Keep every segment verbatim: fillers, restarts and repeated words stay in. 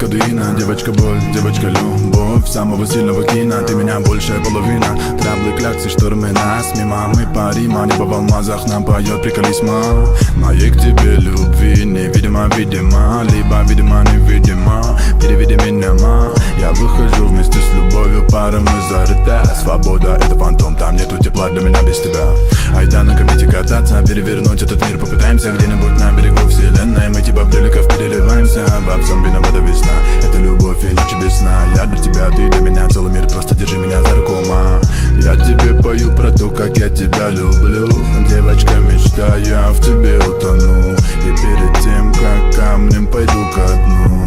кадуина. Девочка боль, девочка любовь самого сильного кино. Ты меня большая половина. Траблы, кляксы, штормы нас мимо. Мы парима, небо в алмазах нам поет приколисма. Моей к тебе любви невидимо, видимо. Либо видимо, невидимо. Переведи меня, ма. Я выхожу вместе с любовью, пара мы зарыта. Свобода — это фантом, там нету тепла для меня без тебя. Айда на комете кататься, перевернуть этот мир попытаемся. Где-нибудь на берегу вселенной мы типа приликов переливаемся. Бабсом виновата весна, это любовь и ночи без сна. Я для тебя, ты для меня, целый мир, просто держи меня за руку, ма. Я тебе пою про то, как я тебя люблю. Девочка, мечта, я в тебе утону. И перед тем, как камнем пойду ко дну.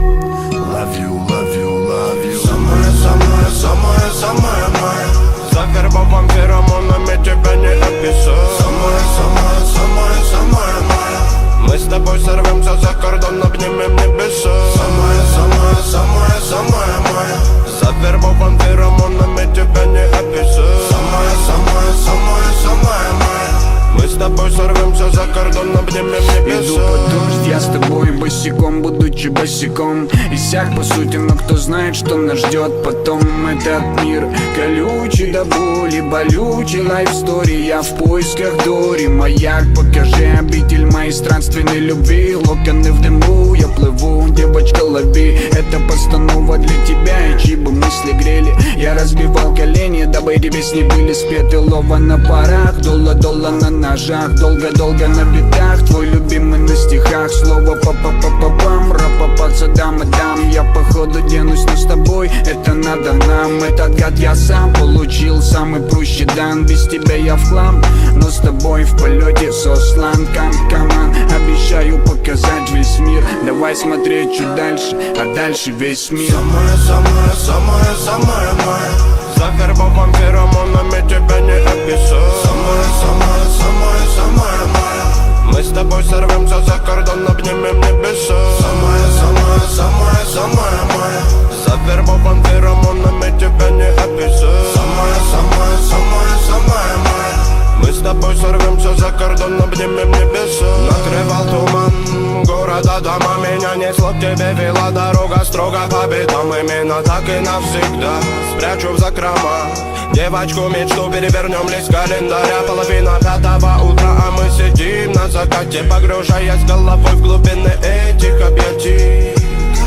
Love you, love you, love you. Самая, самая, самая, самая моя. За вербовым феромонами тебя не описать. Самая, самая, самая, самая моя. Мы с тобой сорвемся за кордон, обнимем небеса. Самая, самая, самая, самая моя. За вербовым феромонами тебя не описать. Самая, самая, самая, самая моя. Мы с тобой сорвемся за кордон, обнимем небеса. Иду под дождь, я с тобой босиком, будучи босиком. Иссяк по сути, но кто знает, что нас ждет потом. Этот мир колючий до боли, болючий лайфстори. Я в поисках Дори, маяк, покажи обитель моей странственной любви. Локоны в дыму, я плыву, девочка, лови. Это постанова для тебя, и чьи бы мысли грели. Я разбивал колени, дабы эти песни были спеты. Лова на парах, долла-долла на ножах. Долго-долго на битах, твой любимый на стихах. Слово па-па-па-па-пам, ра-па-па, дам и дам. Я походу денусь, но с тобой это надо нам. Этот гад я сам получил, самый прущий дан. Без тебя я в хлам, но с тобой в полете сослан. Кам-каман, обещаю показать весь мир. Давай смотреть чуть дальше, а дальше весь мир. Самая, самая, самая, самая моя. За вербовым феромонами тебя не описать. Самая, самая, самая, самая моя. Мы с тобой сорвемся за кордон, обнимем небеса. Самая, самая, самая, самая моя. За вербовым феромонами тебя не описать. Самая, самая, самая, самая моя. Мы с тобой сорвемся за кордон, обнимем небеса. Накрывал туман города, дома. Меня несло к тебе, вела дорога строго по битам. Именно так и навсегда спрячу в закрома девочку мечту, перевернем лист календаря. Половина пятого утра, а мы сидим на закате, погружаясь головой в глубины этих объятий.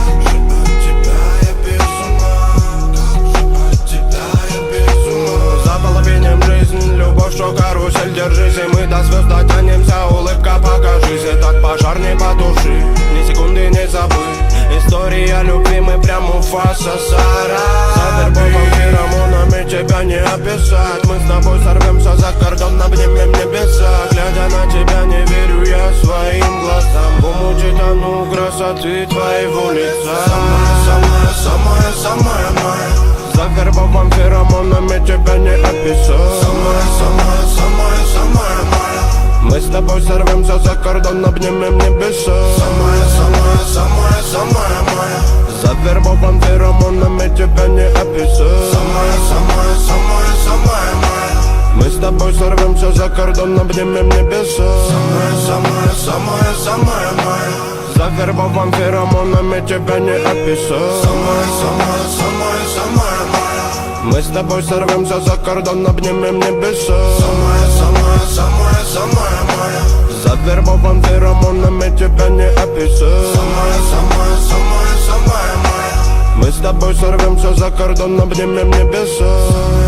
Любовь, что карусель, держись, и мы до звезд дотянемся. Улыбка, покажись, и так пожар не потуши. Ни секунды не забыть, история любви, мы прям у фаса Сара. За вербовым феромонами тебя не описать. Мы с тобой сорвемся за кордон, обнимем небеса. Глядя на тебя, не верю я своим глазам. В омуте тону красоты твоего лица. Самая, самая, самая, самая моя. За вербовым феромонами тебя не описать. Самая, самая, самая, самая моя. Мы с тобой сорвемся за кордон, обнимем небеса. Самая, самая, самая, самая моя. За вербовым феромонами тебя не описать. Самая, самая, самая, самая моя. Мы с тобой сорвемся за кордон, обнимем небеса. Самая, самая, самая, самая моя. За вербовым феромонами тебя не описать. Самая, самая, самая, самая моя. Мы с тобой сорвемся за кордон, обнимем небеса. Самая, самая, самая, самая моя. За вербовым феромонами тебя не описать. Самая, самая, самая, самая моя. Мы с тобой сорвемся за кордон, обнимем небеса.